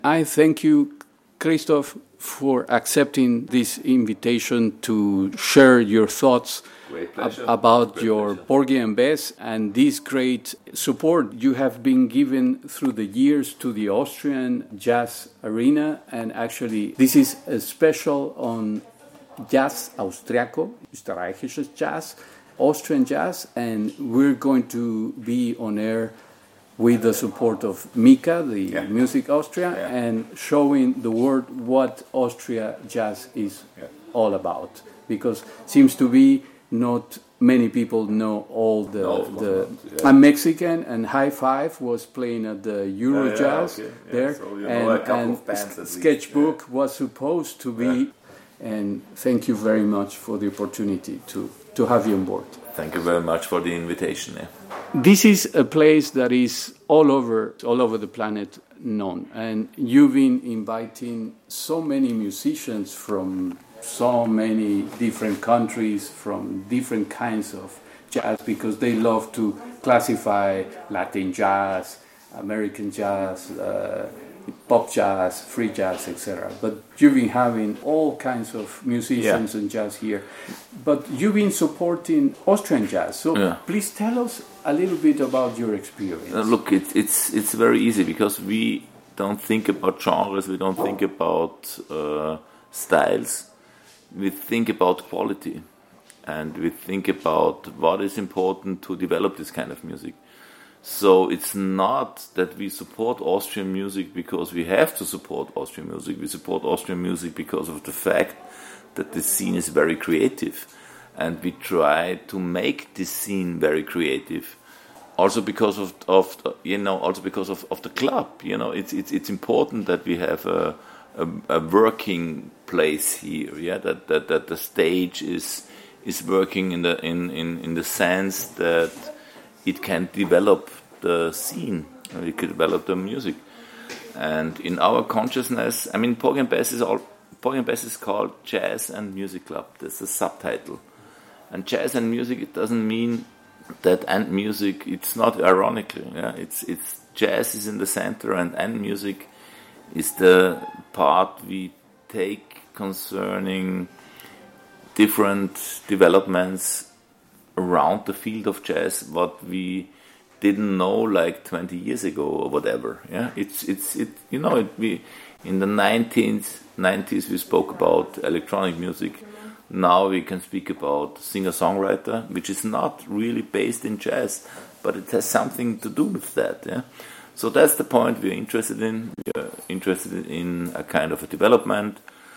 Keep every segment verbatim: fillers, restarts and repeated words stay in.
I thank you, Christoph, for accepting this invitation to share your thoughts ab- about Great your pleasure. Porgy and Bess and this great support you have been given through the years to the Austrian jazz arena. And actually, this is a special on Jazz Austriaco, österreichisches Jazz, Austrian jazz, and we're going to be on air with the support of Mika, the Yeah. Music Austria, Yeah. and showing the world what Austria jazz is Yeah. all about. Because seems to be not many people know all the No, of course the. not. Yeah. I'm Mexican, and High Five was playing at the Euro Yeah, yeah, Jazz okay. Yeah, there, so you know and, a couple and of bands at least, Sketchbook was supposed to be. Yeah. And thank you very much for the opportunity to to have you on board. Thank you very much for the invitation. Yeah. This is a place that is all over, all over the planet known, and you've been inviting so many musicians from so many different countries, from different kinds of jazz, because they love to classify Latin jazz, American jazz, uh, pop jazz, free jazz, et cetera. But you've been having all kinds of musicians Yeah. and jazz here. But you've been supporting Austrian jazz. So Yeah. please tell us a little bit about your experience. Uh, look, it's it's it's very easy because we don't think about genres, we don't think about uh, styles, we think about quality, and we think about what is important to develop this kind of music. So it's not that we support Austrian music because we have to support Austrian music. We support Austrian music because of the fact that the scene is very creative, and we try to make this scene very creative. Also because of, of you know, also because of, of the club. You know, it's it's it's important that we have a a, a working place here. Yeah, that, that that the stage is is working in the in, in, in the sense that it can develop the scene, it can develop the music. And in our consciousness, I mean, Porgy and Bess is all Porgy and Bess is called Jazz and Music Club. That's the subtitle. And jazz and music, it doesn't mean that and music. It's not ironically. Yeah, it's it's jazz is in the center, and and music is the part we take concerning different developments around the field of jazz, what we didn't know like twenty years ago or whatever. Yeah, it's it's it. You know, it, we in the nineteenth nineties we spoke about electronic music. Now we can speak about singer-songwriter, which is not really based in jazz, but it has something to do with that. Yeah, so that's the point we're interested in. We're interested in a kind of a development.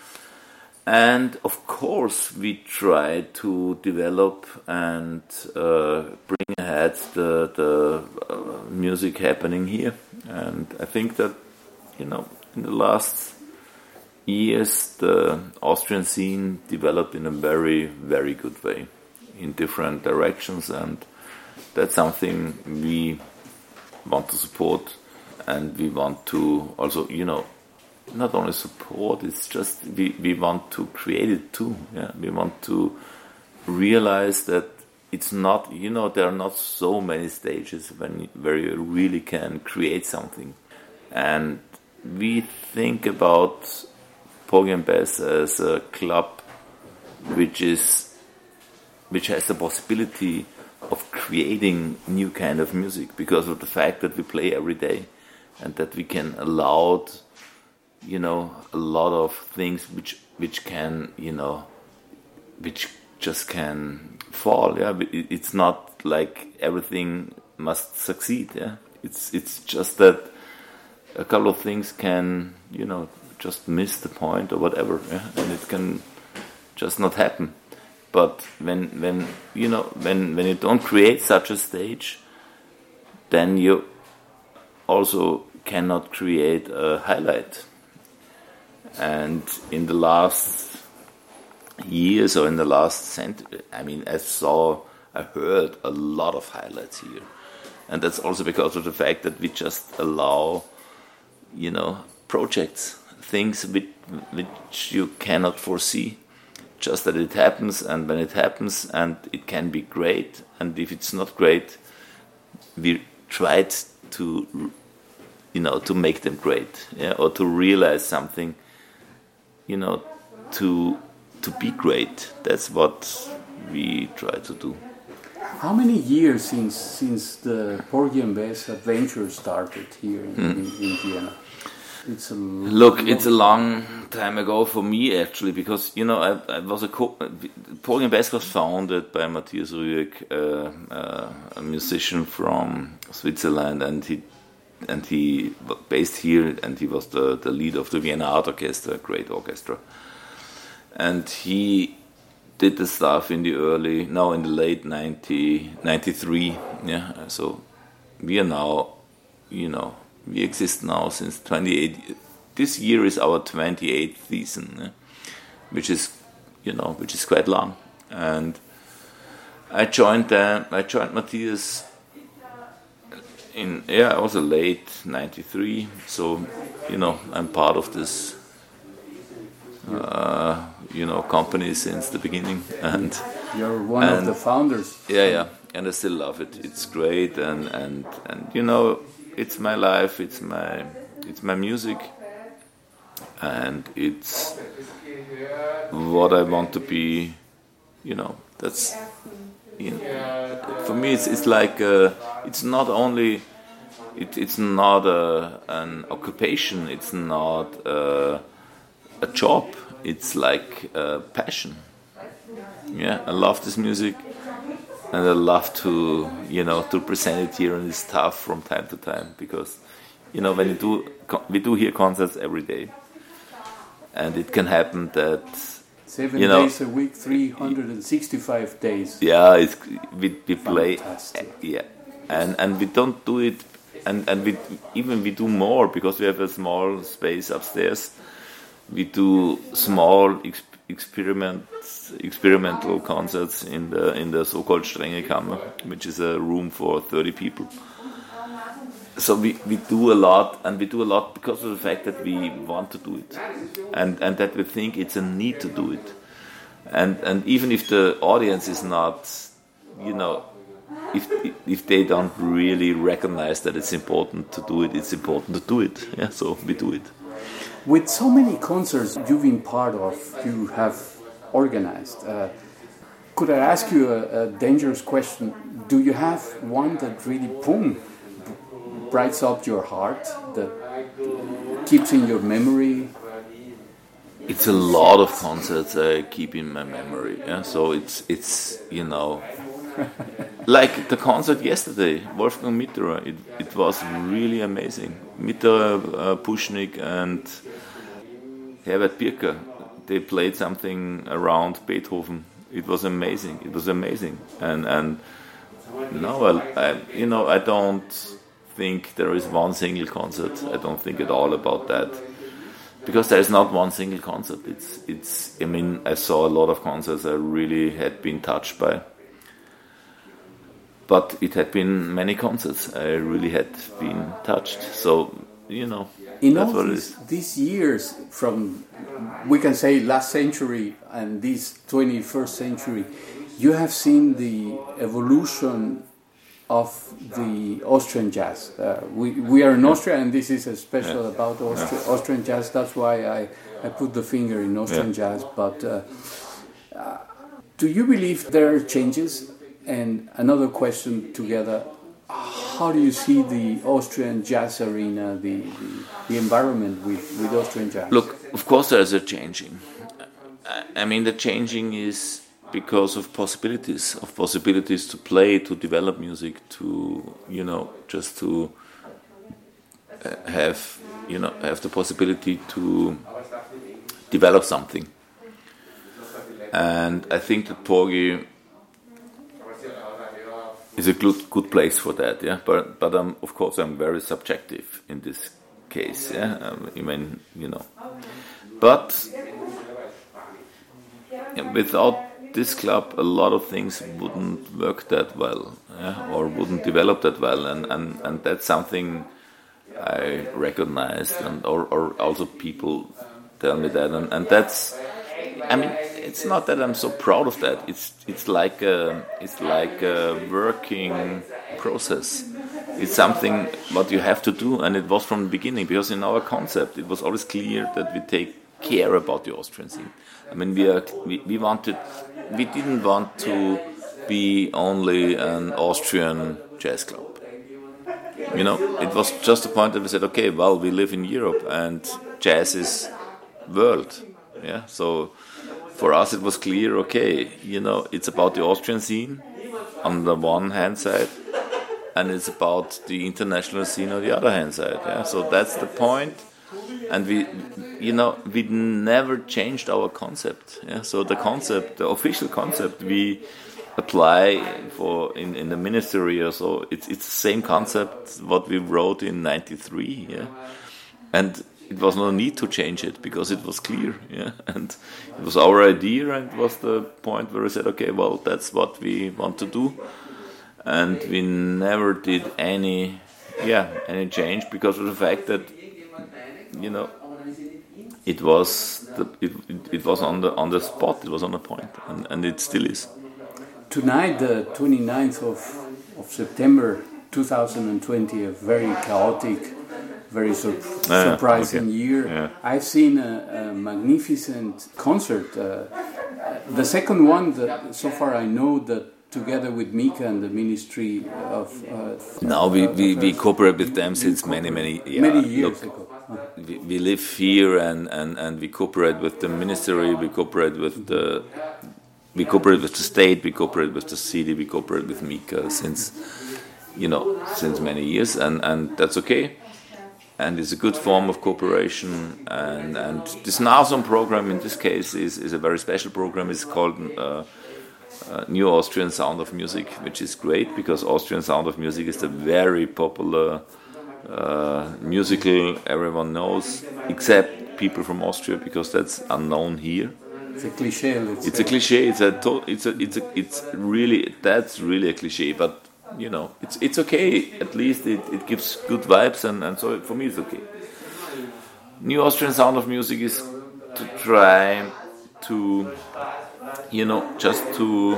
And of course, we try to develop and uh, bring ahead the the uh, music happening here. And I think that, you know, in the last years, the Austrian scene developed in a very, very good way in different directions, and that's something we want to support, and we want to also, you know, not only support, it's just we, we want to create it too. Yeah, we want to realize that it's not, you know, there are not so many stages when where you really can create something. And we think about Porgy and Bess as a club which is which has the possibility of creating new kind of music because of the fact that we play every day, and that we can allow, you know, a lot of things which which can, you know, which just can fall. Yeah, it's not like everything must succeed. Yeah, it's it's just that a couple of things can, you know, just miss the point or whatever. Yeah, and it can just not happen. But when when you know when when you don't create such a stage, then you also cannot create a highlight. And in the last years or in the last century, I mean, I saw, I heard a lot of highlights here. And that's also because of the fact that we just allow, you know, projects, things which, which you cannot foresee. Just that it happens, and when it happens, and it can be great, and if it's not great, we tried to you know, to make them great, yeah, or to realize something, you know, to to be great. That's what we try to do. How many years since since the Porgy and Bess adventure started here in, mm. in, in Vienna? It's a Look, it's a long time ago for me actually, because you know I, I was a co- Porgy and Bess was founded by Matthias Rüegg, uh, uh, a musician from Switzerland, and he and he was based here, and he was the, the lead of the Vienna Art Orchestra, a great orchestra, and he did the stuff in the early, now in the late ninety, ninety-three, yeah, so we are now, you know, we exist now since twenty-eight, this year is our twenty-eighth season, yeah, which is, you know, which is quite long, and I joined them, I joined Matthias in, yeah, I was a late ninety-three, so, you know, I'm part of this Uh, you know, company since the beginning, and you're one and, of the founders. Yeah, yeah, and I still love it. It's great, and, and, and you know, it's my life. It's my it's my music, and it's what I want to be. You know, that's you know, for me. It's it's like uh, it's not only it, it's not a, an occupation. It's not. Uh, a job, it's like a passion. Yeah, I love this music, and I love to, you know, to present it here in this stuff from time to time, because, you know, when you do, we do here concerts every day, and it can happen that seven you know, days a week, three hundred sixty-five days. Yeah, it's, we we play, Fantastic. yeah, and and we don't do it, and and we even we do more, because we have a small space upstairs. We do small ex- experiment, experimental concerts in the in the so-called Strengekammer, which is a room for thirty people. So we, we do a lot, and we do a lot because of the fact that we want to do it, and and that we think it's a need to do it, and and even if the audience is not, you know, if if they don't really recognize that it's important to do it, it's important to do it. Yeah, so we do it. With so many concerts you've been part of, you have organized, uh, could I ask you a, a dangerous question? Do you have one that really, boom, brights up your heart, that keeps in your memory? It's a lot of concerts I keep in my memory. Yeah? So it's, it's you know, like the concert yesterday, Wolfgang Mitterer, it, it was really amazing. Mitterer, uh, Puschnik and Herbert Pirker, they played something around Beethoven. It was amazing. It was amazing. And and no, I, I, you know, I don't think there is one single concert. I don't think at all about that, because there is not one single concert. It's it's. I mean, I saw a lot of concerts I really had been touched by. But it had been many concerts I really had been touched. So, you know, in that's all what these, it is. these years, from, we can say, last century and this twenty-first century, you have seen the evolution of the Austrian jazz. Uh, we, we are in Austria, and this is a special yeah. about Austri- yeah. Austrian jazz. That's why I, I put the finger in Austrian yeah. jazz. But uh, uh, do you believe there are changes? And another question together, how do you see the Austrian jazz arena, the, the, the environment with, with Austrian jazz? Look, of course there's a changing. I mean, the changing is because of possibilities, of possibilities to play, to develop music, to, you know, just to have, you know, have the possibility to develop something. And I think that Porgy is a good good place for that, yeah. But but um, of course I'm very subjective in this case, yeah. Um, I mean, you know, but yeah, without this club, a lot of things wouldn't work that well, yeah? Or wouldn't develop that well, and, and, and that's something I recognized, and or, or also people tell me that, and, and that's. I mean, it's not that I'm so proud of that. It's it's like a, it's like a working process. it's something what you have to do, and it was from the beginning, because in our concept it was always clear that we take care about the Austrian scene. I mean, we are we, we wanted we didn't want to be only an Austrian jazz club. You know, it was just the point that we said, okay, well, we live in Europe and jazz is world. Yeah, so for us it was clear, okay, you know, it's about the Austrian scene on the one hand side, and it's about the international scene on the other hand side. Yeah, so that's the point. And we, you know, we never changed our concept. Yeah, so the concept, the official concept, we apply for in, in the ministry or so. It's it's the same concept what we wrote in ninety-three. Yeah, and it was no need to change it because it was clear. Yeah, and it was our idea, and it was the point where we said, okay, well, that's what we want to do, and we never did any, yeah, any change because of the fact that, you know, it was the, it, it, it was on the on the spot, it was on the point, and, and it still is. Tonight, the twenty-ninth of, of September two thousand twenty, a very chaotic, very sur- Ah, surprising okay. year. Yeah. I've seen a, a magnificent concert. Uh, the second one, that so far I know, that together with Mika and the Ministry of... Uh, Now we, we, we cooperate with them since many, many, yeah, many years look, ago. Uh, we, we live here and, and, and we cooperate with the ministry, we cooperate with the we cooperate with the state, we cooperate with the city, we cooperate with Mika since, you know, since many years, and, and that's okay. And it's a good form of cooperation. And, and this NASOM program in this case is, is a very special program. It's called uh, uh, New Austrian Sound of Music, which is great because Austrian Sound of Music is a very popular uh, musical everyone knows, except people from Austria, because that's unknown here. It's a cliche. Let's It's say. a cliche. It's a. To, it's a. It's a. It's really. That's really a cliche. But you know, it's it's okay. At least it, it gives good vibes, and, and so for me it's okay. New Austrian Sound of Music is to try to, you know, just to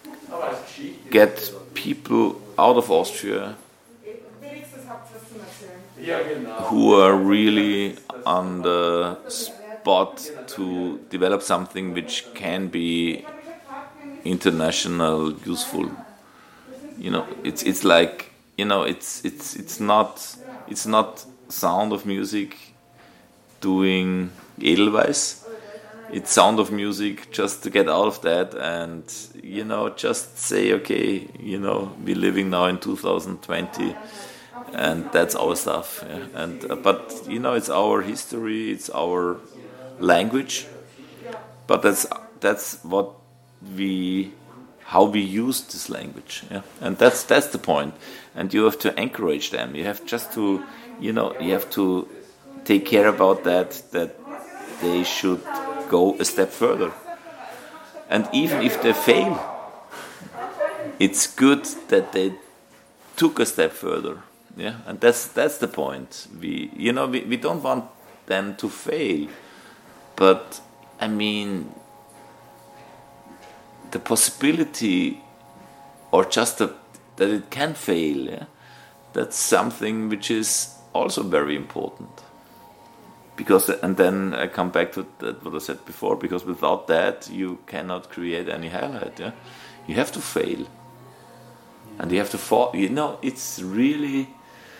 get people out of Austria who are really on the spot to develop something which can be international useful. You know, it's it's like, you know, it's it's it's not it's not Sound of Music doing Edelweiss. It's Sound of Music just to get out of that and, you know, just say, okay, you know, we're living now in two thousand twenty. And that's our stuff, yeah. And uh, but you know, it's our history, it's our language. But that's that's what we, how we use this language, yeah. And that's that's the point. And you have to encourage them. You have just to, you know, you have to take care about that. That they should go a step further. And even if they fail, it's good that they took a step further. Yeah, and that's that's the point. We, you know, we, we don't want them to fail, but I mean, the possibility, or just the, that it can fail, yeah, that's something which is also very important. Because, and then I come back to that, what I said before. Because without that, you cannot create any highlight. Yeah, you have to fail, and you have to fall. You know, it's really.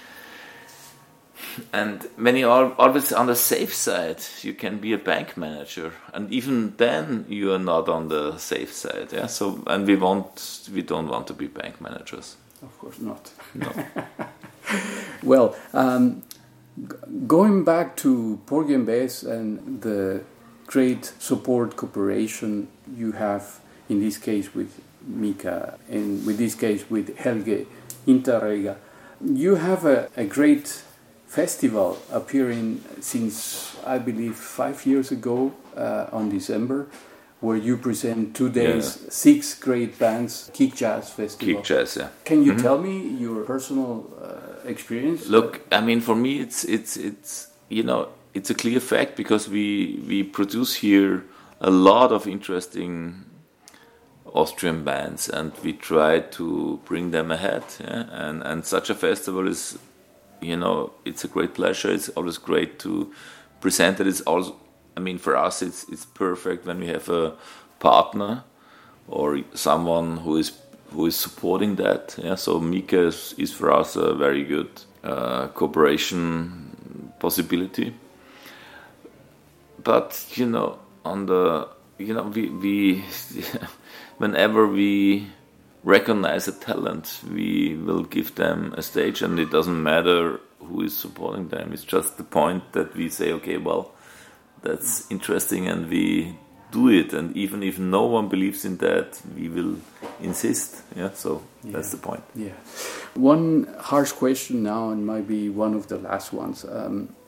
And when you are always on the safe side, you can be a bank manager, and even then you are not on the safe side. Yeah. So, and we want, we don't want to be bank managers. Of course not. No. Well, um, g- going back to Porgy and Bess and the great support cooperation you have in this case with Mika, and with this case with Helge Interrega, you have a, a great festival appearing since, I believe, five years ago uh, on December, where you present two days, Yeah. six great bands, Kick Jazz Festival. Kick Jazz, yeah. Can you Mhm. tell me your personal uh, experience? Look, I mean, for me, it's it's it's you know, it's a clear fact because we we produce here a lot of interesting Austrian bands, and we try to bring them ahead. Yeah? And and such a festival is, you know, it's a great pleasure. It's always great to present it. It's also, I mean, for us, it's it's perfect when we have a partner or someone who is who is supporting that. Yeah, so Mika is, is for us a very good uh, cooperation possibility. But you know, on the you know we we whenever we recognize a talent, we will give them a stage, and it doesn't matter who is supporting them. It's just the point that we say, okay, well, that's interesting, and we do it. And even if no one believes in that, we will insist. Yeah, so yeah. That's the point. Yeah. One harsh question now, and maybe one of the last ones. Um,